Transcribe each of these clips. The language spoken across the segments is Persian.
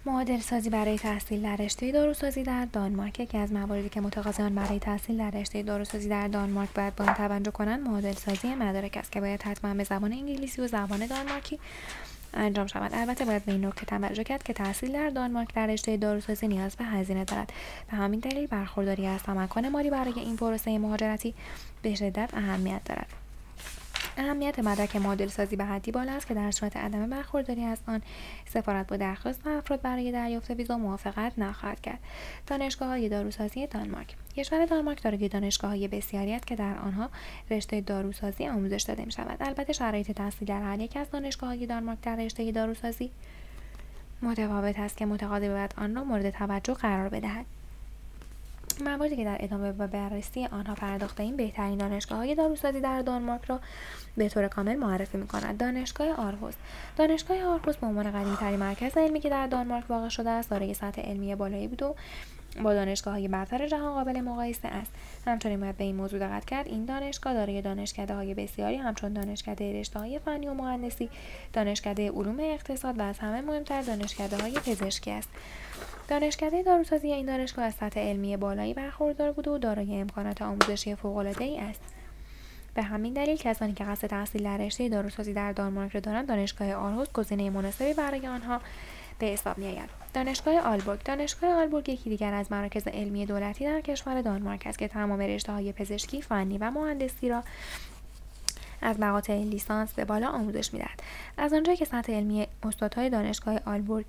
معادل سازی برای تحصیل در رشته داروسازی در دانمارک. یکی از مواردی که متقاضیان برای تحصیل در رشته داروسازی در دانمارک باید به آن توجه کنند معادل سازی مدارک است که باید حتما به زبان انگلیسی و زبان دانمارکی انجام شود. البته باید به این نکته توجه کرد که تحصیل در دانمارک در رشته داروسازی نیاز به هزینه دارد. به همین دلیل برخورداری از تمکن مالی برای این پروسه مهاجرتی به شدت اهمیت دارد. اهمیت مدرک معادل سازی به حدی بالا است که در صورت عدم برخورداری از آن سفارت با درخواست افراد برای دریافت ویزا موافقت نخواهد کرد. دانشگاه‌های داروسازی دانمارک. کشور دانمارک دارای دانشگاه‌های بسیاری است که در آنها رشته داروسازی آموزش داده می‌شود. البته شرایط تحصیل در هر یک از دانشگاه‌های دانمارک در رشته داروسازی متفاوت است که متقاضی باید آن را مورد توجه قرار بدهد. مواردی که در ادامه به بررسی آنها پرداخته‌ایم بهترین دانشگاه‌های داروسازی در دانمارک را به طور کامل معرفی می‌کند. دانشگاه آرهوس. دانشگاه آرهوس به عنوان قدیمی‌ترین مرکز علمی که در دانمارک واقع شده است، دارای سطح علمی بالایی بود و با دانشگاه‌های برتر جهان قابل مقایسه است. همچنین باید به این موضوع دقت کرد این دانشگاه دارای دانشکده‌های بسیاری همچون دانشکده رشته‌های فنی و مهندسی، دانشکده علوم اقتصاد و از همه مهمتر دانشکده‌های پزشکی است. دانشکده داروسازی این دانشگاه از سطح علمی بالایی برخوردار بود و دارای امکانات آموزشی فوق‌العاده‌ای است. به همین دلیل کسانی که قصد تحصیل در رشته داروسازی در دانمارک را دارند، دانشگاه آرهوس گزینه مناسبی برای آنها به حساب می‌آید. دانشگاه آلبورگ. دانشگاه آلبورگ یکی دیگر از مراکز علمی دولتی در کشور دانمارک است که تمام رشته‌های پزشکی، فنی و مهندسی را از مقاطع لیسانس به بالا آموزش می‌دهد. از آنجایی که سطح علمی استادهای دانشگاه آلبورگ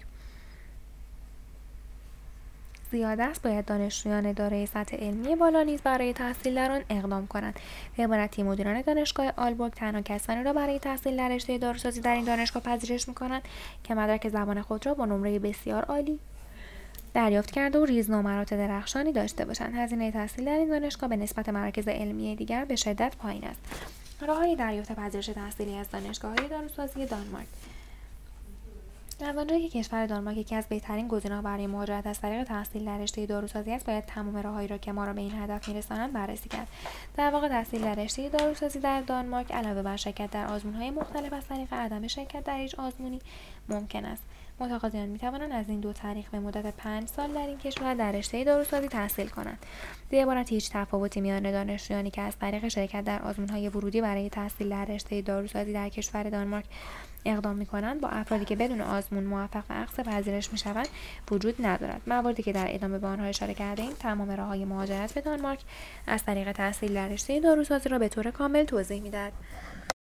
زیاد است، باید دانشجویان دارای سطح علمی بالا نیز برای تحصیل در آن اقدام کنند. به عبارتی مدیران دانشگاه آلبورگ تنها کسانی را برای تحصیل در رشته داروسازی در این دانشگاه پذیرش می‌کنند که مدرک زبان خود را با نمره بسیار عالی دریافت کرده و ریزنمرات درخشانی داشته باشند. هزینه تحصیل در این دانشگاه به نسبت مراکز علمی دیگر به شدت پایین است. راه‌های دریافت پذیرش تحصیلی از دانشگاه‌های داروسازی دانمارک. از آنجایی که کشور دانمارک یکی از بهترین گزینه‌ها برای مهاجرت از طریق تحصیل در رشته داروسازی است، باید تمام راههایی را که ما را به این هدف می‌رسانند بررسی کرد. در واقع تحصیل در رشته داروسازی در دانمارک علاوه بر شرکت در آزمون‌های مختلف از طریق عدم شرکت در هیچ آزمونی ممکن است. متقاضیان می‌توانند از این دو طریق به مدت 5 سال در این کشور در رشته داروسازی تحصیل کنند. به عبارت هیچ تفاوتی میان دانشجویانی که از طریق شرکت در آزمون‌های ورودی برای تحصیل در رشته داروسازی در کشور دانمارک اقدام می‌کنند با افرادی که بدون آزمون موفق به اخذ پذیرش می‌شوند وجود ندارد. مواردی که در ادامه به آنها اشاره کرده‌ایم تمام راه‌های مهاجرت به دانمارک از طریق تحصیل در رشته داروسازی را به طور کامل توضیح می‌دهد.